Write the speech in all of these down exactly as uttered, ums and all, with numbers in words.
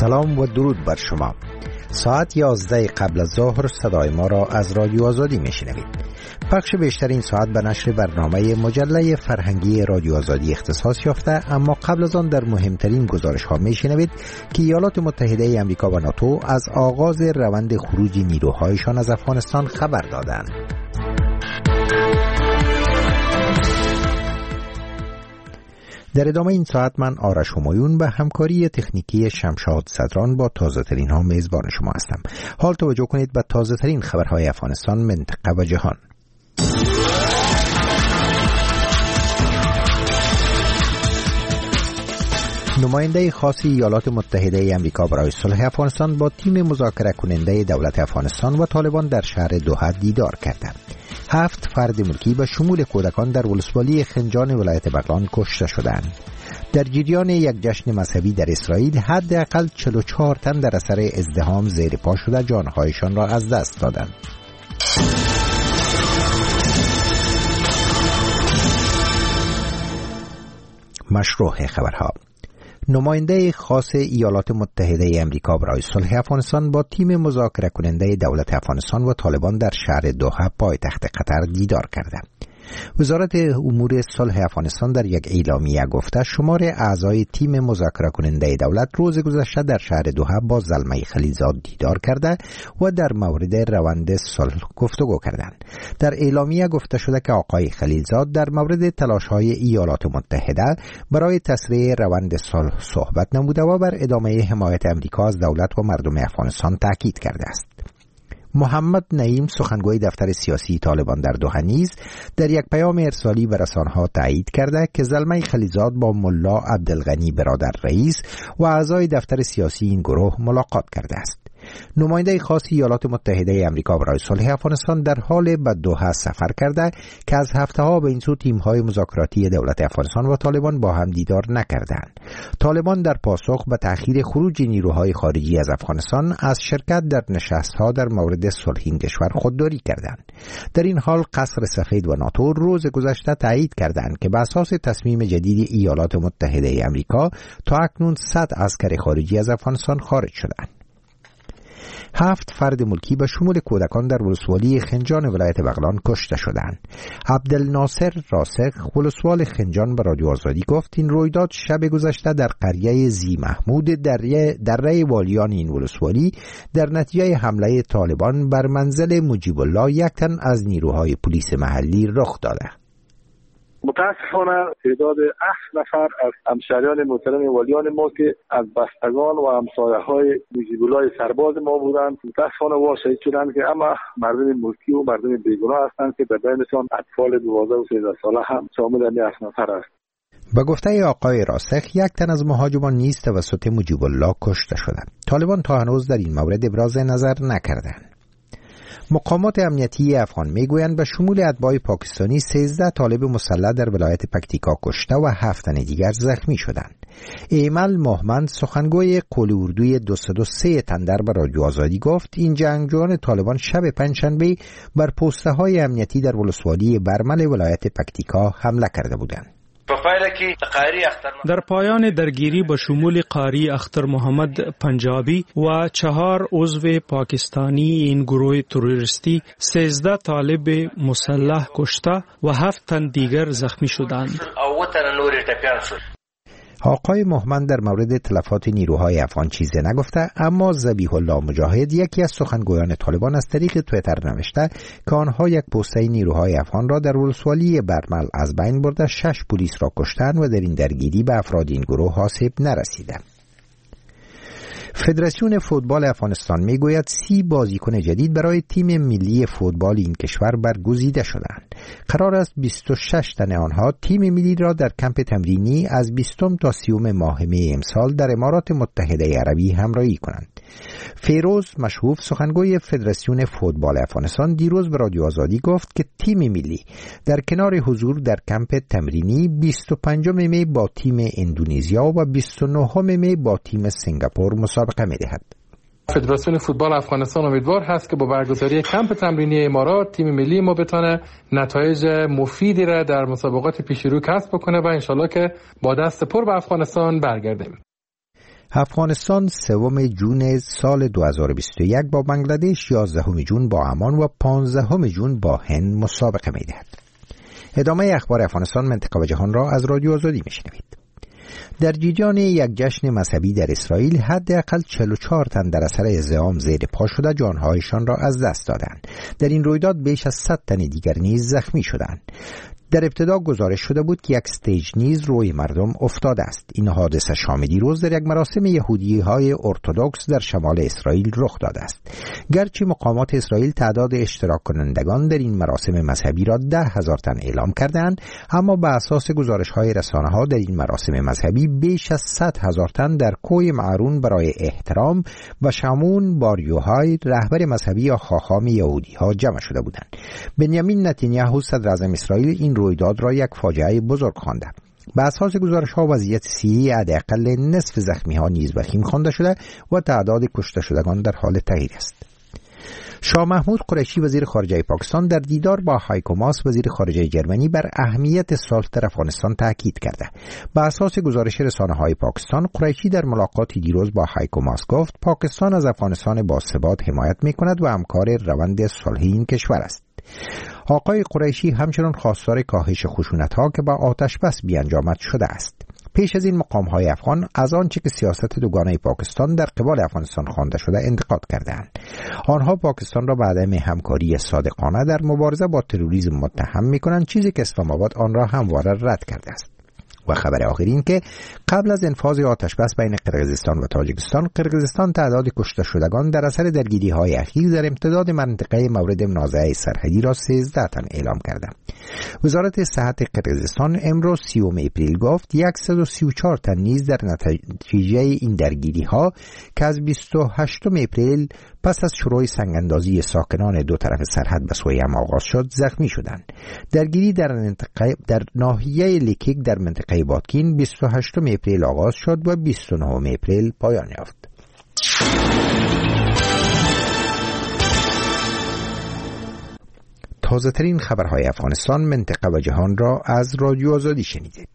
سلام و درود بر شما. ساعت یازده قبل از ظهر صدای ما را از رادیو آزادی میشنوید. بخش بیشتر این ساعت به نشر برنامه مجله فرهنگی رادیو آزادی اختصاص یافته، اما قبل از آن در مهمترین گزارش ها میشنوید که ایالات متحده ای آمریکا و ناتو از آغاز روند خروج نیروهایشان از افغانستان خبر دادند. در ادامه این ساعت من آرش همایون به همکاری تکنیکی شمشاد صدران با تازه ترین ها میزبان شما هستم. حال توجه کنید به تازه ترین خبرهای افغانستان، منطقه و جهان. نماینده خاص ایالات متحده ای آمریکا برای صلح افغانستان با تیم مذاکره کننده دولت افغانستان و طالبان در شهر دوحه دیدار کرده. هفت فرد ملکی به شمول کودکان در ولسوالی خنجان ولایت بغلان کشته شدند. در جریان یک جشن مذهبی در اسرائیل حداقل چهل و چهار تن در اثر ازدحام زیر پا شده جانهایشان را از دست دادند. مشروع خبرها. نماینده خاص ایالات متحده ای آمریکا برای صلح افغانستان با تیم مذاکره کننده دولت افغانستان و طالبان در شهر دوحه پایتخت قطر دیدار کرده. وزارت امور صلح افغانستان در یک اعلامیه گفته شمار اعضای تیم مذاکره کننده دولت روز گذشته در شهر دوحه با زلمه خلیلزاد دیدار کرده و در مورد روند صلح گفتگو کردند. در اعلامیه گفته شده که آقای خلیلزاد در مورد تلاش‌های ایالات متحده برای تسریع روند صلح صحبت نموده و بر ادامه حمایت امریکا از دولت و مردم افغانستان تاکید کرده است. محمد نعیم سخنگوی دفتر سیاسی طالبان در دوحه نیز در یک پیام ارسالی به رسانه‌ها تایید کرده که زلمه خلیلزاد با ملا عبدالغنی برادر رئیس و اعضای دفتر سیاسی این گروه ملاقات کرده است. نماینده خاص ایالات متحده ای آمریکا برای صلح افغانستان در حال به دوحه سفر کرده که از هفته‌ها به این سو تیم‌های مذاکراتی دولت افغانستان و طالبان با هم دیدار نکردند. طالبان در پاسخ به تأخیر خروج نیروهای خارجی از افغانستان از شرکت در نشست‌ها در مورد صلح این کشور خودداری کردند. در این حال قصر سفید و ناتو روز گذشته تایید کردند که بر اساس تصمیم جدید ایالات متحده ای آمریکا تا اکنون صد عسکر خارجی از افغانستان خارج شدند. هفت فرد ملکی به شمول کودکان در ولسوالی خنجان ولایت بغلان کشته شدند. عبدالناصر راسخ ولسوال خنجان به رادیو آزادی گفت این رویداد شب گذشته در قریه زی محمود در دره والیان این ولسوالی در نتیجه حمله طالبان بر منزل مجیب الله یک تن از نیروهای پلیس محلی رخ داده. متاسفانه تعداد هفت نفر از همشهریان محترم والیان ما که از بستگان و همسایه‌های مجیب الله سرباز ما بودند متاسفانه وا شهید شدند که اما مردم ملکی و مردم بیگناه هستند که در بینشان اطفال دوازده و سیزده ساله هم شامل این هفت نفر است. به گفته آقای راسخ یک تن از مهاجمان نیز توسط مجیب الله کشته شده. طالبان تا هنوز در این مورد ابراز نظر نکردند. مقامات امنیتی افغان میگویند به شمول اتباع پاکستانی سیزده طالب مسلح در ولایت پکتیکا کشته و هفت تن دیگر زخمی شدند. ایمل محمد سخنگوی قول اردوی دویست و سه تندر به رادیو آزادی گفت این جنگجویان طالبان شب پنجشنبه بر پوسته های امنیتی در ولسوالی برمل ولایت پکتیکا حمله کرده بودند. در پایان درگیری با شمول قاری اختر محمد پنجابی و چهار عضو پاکستانی این گروه تروریستی سیزده طالب مسلح کشته و هفت تن دیگر زخمی شدند. آقای محمد در مورد تلفات نیروهای افغان چیزی نگفته، اما ذبیح الله مجاهد یکی از سخنگویان طالبان از طریق توییتر نوشته که آنها یک پوسته نیروهای افغان را در ولسوالی برمل از بین برده شش پلیس را کشتند و در این درگیری به افراد این گروه آسیب نرسیده. فدراسیون فوتبال افغانستان میگوید سی بازیکن جدید برای تیم ملی فوتبال این کشور برگزیده شدند. قرار است بیست و شش تن آنها تیم ملی را در کمپ تمرینی از بیستم تا سیوم ماه می امسال در امارات متحده عربی همراهی کنند. فیروز مشهوف سخنگوی فدراسیون فوتبال افغانستان دیروز به رادیو آزادی گفت که تیم ملی در کنار حضور در کمپ تمرینی بیست و پنجم می با تیم اندونزیا و بیست و نهم می با تیم سنگاپور مسابقه می دهد. فدراسیون فوتبال افغانستان امیدوار هست که با برگزاری کمپ تمرینی امارات تیم ملی ما بتونه نتایج مفیدی را در مسابقات پیش رو کسب بکنه و انشالله که با دست پر به افغانستان برگردیم. افغانستان سوم جون سال دو هزار و بیست و یک با بنگلادش، یازدهم جون با عمان و پانزدهم جون با هند مسابقه می‌دهد. ادامه اخبار افغانستان، منطقه و جهان را از رادیو آزادی میشنوید. در جریان یک جشن مذهبی در اسرائیل حداقل چهل و چهار تن در اثر اعزام زیر پا شده جانهایشان را از دست دادند. در این رویداد بیش از صد تن دیگر نیز زخمی شدند. در ابتدا گزارش شده بود که یک استیج نیز روی مردم افتاده است. این حادثه شام دیروز در یک مراسم یهودی های ارتدوکس در شمال اسرائیل رخ داده است. گرچه مقامات اسرائیل تعداد اشتراک کنندگان در این مراسم مذهبی را ده هزار تن اعلام کردند، اما به اساس گزارش های رسانه ها در این مراسم مذهبی بیش از صد هزار تن در کوی معرون برای احترام و شمون باریوهای رهبر مذهبی یا خاخام یهودی ها جمع شده بودند. بنیامین نتانیاهو صدر اعظم اسرائیل این رویداد را یک فاجعه بزرگ خوانده. به اساس گزارش ها وضعیت صحی حداقل نصف زخمی ها نیز وخیم خوانده شده و تعداد کشته شدگان در حال تغییر است. شاه محمود قریشی وزیر خارجه پاکستان در دیدار با هایکو ماس وزیر خارجه جرمنی بر اهمیت صلح در افغانستان تاکید کرده. به اساس گزارش رسانه های پاکستان، قریشی در ملاقاتی دیروز با هایکو ماس گفت پاکستان از افغانستان با ثبات حمایت می‌کند و همکار روند صلحی این کشور است. آقای قریشی همچنان خواستار کاهش خشونت‌ها که با آتش بس بیانجامد شده است. پیش از این مقام‌های افغان از آنچه که سیاست دوگانه پاکستان در قبال افغانستان خوانده شده انتقاد کردند. آنها پاکستان را به عدم همکاری صادقانه در مبارزه با تروریسم متهم می‌کنند، چیزی که اسلام آباد آن را همواره رد کرده است. و خبر آخر این که قبل از انفاذ آتش بس بین قرقیزستان و تاجیکستان، قرقیزستان تعداد کشته شدگان در اثر درگیری‌های اخیر در امتداد منطقه مورد منازعه سرحدی را سیزده تن اعلام کرده. وزارت صحت قرقیزستان امروز سیوم اپریل گفت صد و سی و چهار تن نیز در نتیجه این درگیری‌ها که از بیست و هشتم اپریل پس از شروع سنگ‌اندازی ساکنان دو طرف سرحد به سوی هم آغاز شد زخمی شدند. درگیری در منطقه در ناحیه لیکیک در منطقه بادکین بیست و هشتم اپریل آغاز شد و بیست و نهم اپریل پایان یافت. تازه ترین خبرهای افغانستان، منطقه و جهان را از رادیو آزادی شنیدید.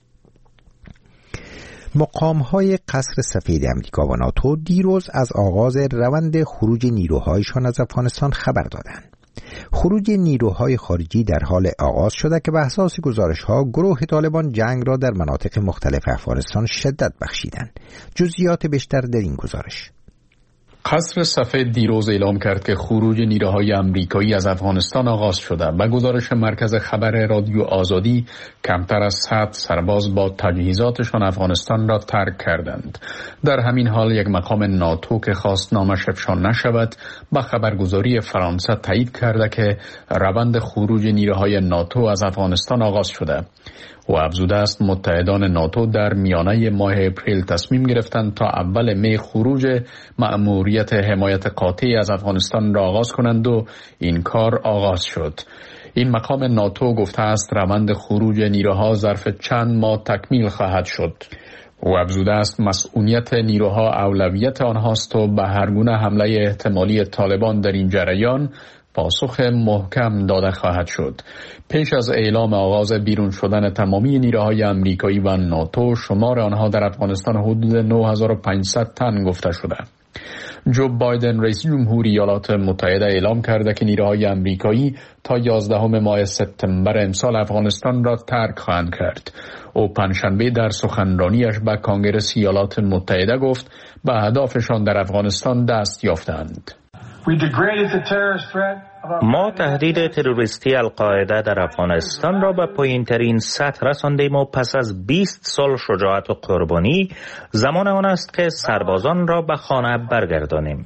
مقام‌های قصر سفید امریکا و ناتو دیروز از آغاز روند خروج نیروهایشان از افغانستان خبر دادند. خروج نیروهای خارجی در حال آغاز شده که به اساس گزارش‌ها گروه طالبان جنگ را در مناطق مختلف افغانستان شدت بخشیدند. جزئیات بیشتر در این گزارش. قصر سفید دیروز اعلام کرد که خروج نیروهای امریکایی از افغانستان آغاز شده. به گزارش مرکز خبر رادیو آزادی، کمتر از صد سرباز با تجهیزاتشان افغانستان را ترک کردند. در همین حال یک مقام ناتو که خواست نامش افشا نشود، به خبرگزاری فرانسه تایید کرده که روند خروج نیروهای ناتو از افغانستان آغاز شده. و افزوده است متحدان ناتو در میانه ماه اپریل تصمیم گرفتند تا اول می خروج مأموریت حمایت قاطع از افغانستان را آغاز کنند و این کار آغاز شد. این مقام ناتو گفته است روند خروج نیروها ظرف چند ماه تکمیل خواهد شد. و افزوده است مسئولیت نیروها اولویت آنهاست و به هر گونه حمله احتمالی طالبان در این جریان پاسخ محکم داده خواهد شد. پیش از اعلام آغاز بیرون شدن تمامی نیروهای امریکایی و ناتو، شمار آنها در افغانستان حدود نه هزار و پانصد تن گفته شده. جو بایدن رئیس جمهوری ایالات متحده اعلام کرده که نیروهای امریکایی تا یازدهم ماه سپتامبر امسال افغانستان را ترک خواهند کرد. او پنجشنبه در سخنرانیش به کنگره ایالات متحده گفت به اهدافشان در افغانستان دست یافتند. ما تهدید تروریستی القاعده در افغانستان را به پایین‌ترین سطح رساندیم و پس از بیست سال شجاعت و قربانی زمان آن است که سربازان را به خانه برگردانیم.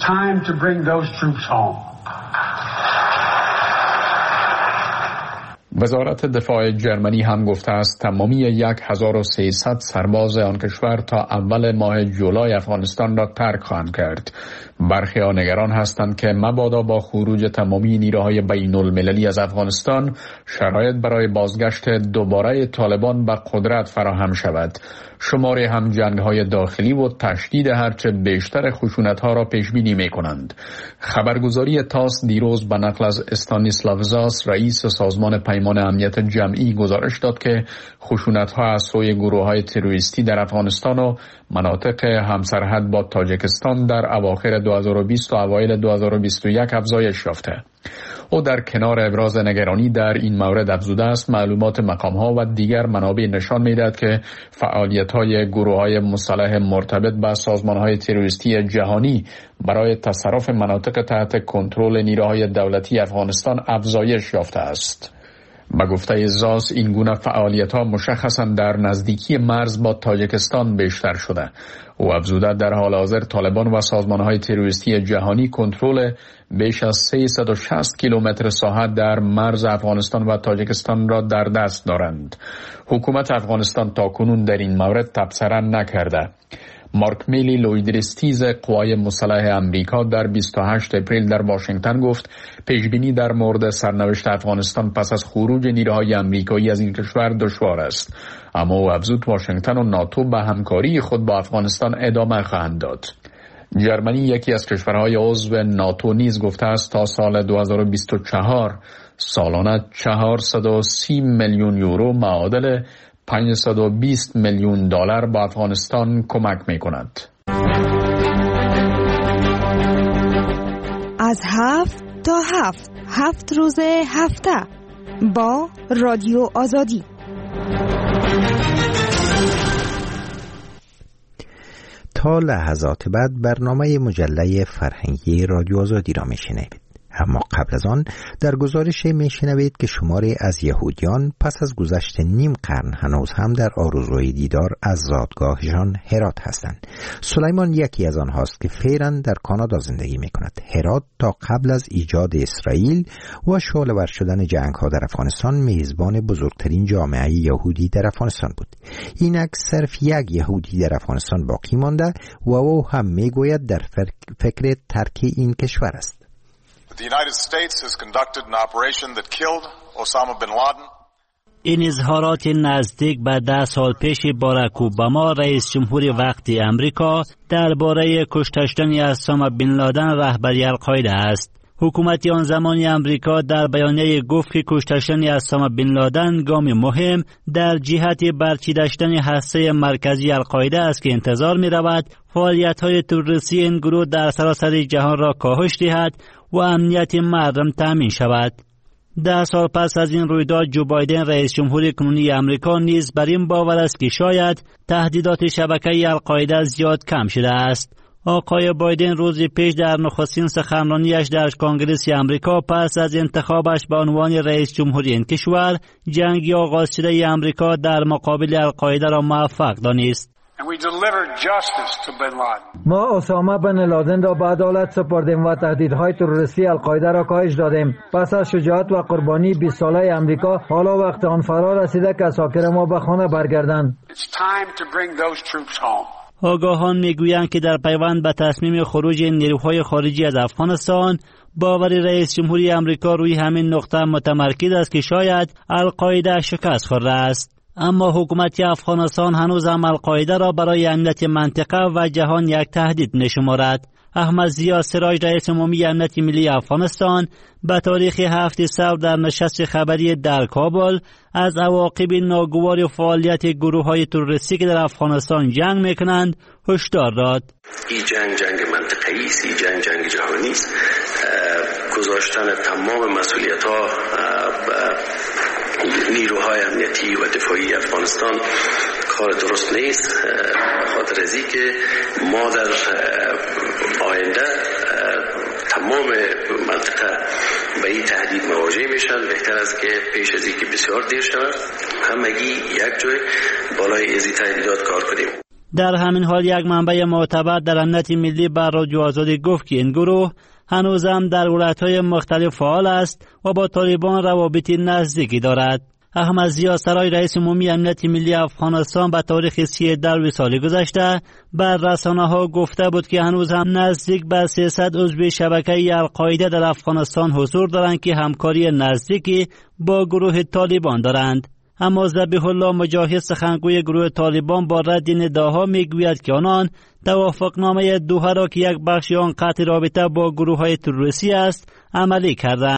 وزارت دفاع جرمنی هم گفته است تمامی یک هزار و سیصد سرباز آن کشور تا اول ماه جولای افغانستان را ترک خواهند کرد. برخی ها نگران هستند که مبادا با خروج تمامی نیروهای بین المللی از افغانستان شرایط برای بازگشت دوباره طالبان به قدرت فراهم شود. شماری هم جنگ‌های داخلی و تشدید هرچه بیشتر خشونت‌ها را پیش بینی می‌کنند. خبرگزاری تاس دیروز به نقل از استانیسلاو زاس رئیس سازمان پیمان سازمان امنیت جمعی گزارش داد که خشونت‌ها از سوی گروه‌های تروریستی در افغانستان و مناطق همسرحد با تاجیکستان در اواخر دو هزار و بیست و اوایل دو هزار و بیست و یک افزایش یافته. او در کنار ابراز نگرانی در این مورد افزوده است معلومات مقام‌ها و دیگر منابع نشان می‌دهد که فعالیت‌های گروه‌های مسلح مرتبط با سازمان‌های تروریستی جهانی برای تصرف مناطق تحت کنترل نیروهای دولتی افغانستان افزایش یافته است. به گفته زاس این گونه فعالیت‌ها مشخصاً در نزدیکی مرز با تاجیکستان بیشتر شده. او افزوده در حال حاضر طالبان و سازمان‌های تروریستی جهانی کنترل بیش از سیصد و شصت کیلومتر ساحه در مرز افغانستان و تاجیکستان را در دست دارند. حکومت افغانستان تاکنون در این مورد تبصره نکرده. مارک میلی لویدرستیز قوای مسلح امریکا در بیست و هشتم اپریل در واشنگتن گفت پیشبینی در مورد سرنوشت افغانستان پس از خروج نیروهای امریکایی از این کشور دشوار است، اما او افزود واشنگتن و ناتو به همکاری خود با افغانستان ادامه خواهند داد. جرمنی یکی از کشورهای عضو ناتو نیز گفته است تا سال دو هزار و بیست و چهار سالانه چهارصد و سی میلیون یورو معادل پانصد و بیست میلیون دلار به افغانستان کمک می کند. از هفت تا هفت هفت روز هفته با رادیو آزادی. تا لحظات بعد برنامه مجله فرهنگی رادیو آزادی را میشنوید. اما قبل از آن در گزارش میشنوید که شماری از یهودیان پس از گذشت نیم قرن هنوز هم در آرزوی دیدار از زادگاهشان هرات هستند. سلیمان یکی از آنهاست که فعلا در کانادا زندگی می کند. هرات تا قبل از ایجاد اسرائیل و شعله‌ور شدن جنگ‌ها در افغانستان میزبان بزرگترین جامعه یهودی در افغانستان بود. اینک صرف یک یهودی در افغانستان باقی مانده و او هم میگوید در فکر ترک این کشور است. The United States has conducted an operation that killed Osama bin Laden. این اظهارات نزدیک به ده سال پیش باراک اوباما رئیس جمهور وقتی امریکا درباره کشتن اسامه بن لادن رهبری القاعده است. حکومت آن زمانی امریکا در بیانیه گفت که کشتن اسامه بن لادن گام مهم در جهت برچیدن هسته مرکزی القاعده است که انتظار می رود فعالیت‌های تروریستی این گروه در سراسر جهان را کاهش دهد و امنیت مردم تامین شود. ده سال پس از این رویداد جو بایدن رئیس جمهور کنونی امریکا نیز بر این باور است که شاید تهدیدات شبکه القاعده زیاد کم شده است. آقای بایدن روزی پیش در نخستین سخنرانیش در کنگره امریکا پس از انتخابش به عنوان رئیس جمهوری این کشور جنگی آغاز شده امریکا در مقابل القاعده را موفق دانست. ما اسامه بن لادن را به عدالت سپردیم و تهدیدهای تروریستی القاعده را کاهش دادیم. پس از شجاعت و قربانی بیست ساله امریکا حالا وقت آن فرا رسیده که اساکر ما به خانه برگردند. آگاهان میگویند که در پیوند به تصمیم خروج نیروهای خارجی از افغانستان باور رئیس جمهوری امریکا روی همین نقطه متمرکز است که شاید القاعده شکست خورده است. اما حکومت افغانستان هنوز هم القاعده را برای امنیت منطقه و جهان یک تهدید می‌شمارد. احمد ضیا سراج رئیس عمومی امنیت ملی افغانستان به تاریخ هفتم صبر در نشست خبری در کابل از عواقب ناگوار فعالیت گروه‌های تروریستی که در افغانستان جنگ می‌کنند هشدار داد. این جنگ جنگ منطقه‌ای است، این جنگ جنگ جهانی است. گذاشتن تمام مسئولیت‌ها نیروهای امنیتی و دفاعی افغانستان کار درست نیست، خاطر از این که ما در آینده تمام منطقه به این تهدید مواجه میشن. بهتر است که پیش از این که بسیار دیر شود همگی یک جای بالای ازی تهدیدات کار کنیم. در همین حال یک منبع معتبر در امنیت ملی بر رادیو آزادی گفت که این گروه هنوز هم در ولایت‌های مختلف فعال است و با طالبان روابط نزدیکی دارد. احمد ضیا سراج رئیس عمومی امنیت ملی افغانستان به تاریخ سی دلو سال گذشته بر رسانه‌ها گفته بود که هنوز هم نزدیک به سیصد عضو شبکه القاعده در افغانستان حضور دارند که همکاری نزدیکی با گروه طالبان دارند. اما ذبیح الله مجاهد سخنگوی گروه طالبان با رد این ادعاها میگوید که آنان توافقنامه دوحه را که یک بخش آن قطع رابطه با گروه‌های تروریستی است عملی کردند.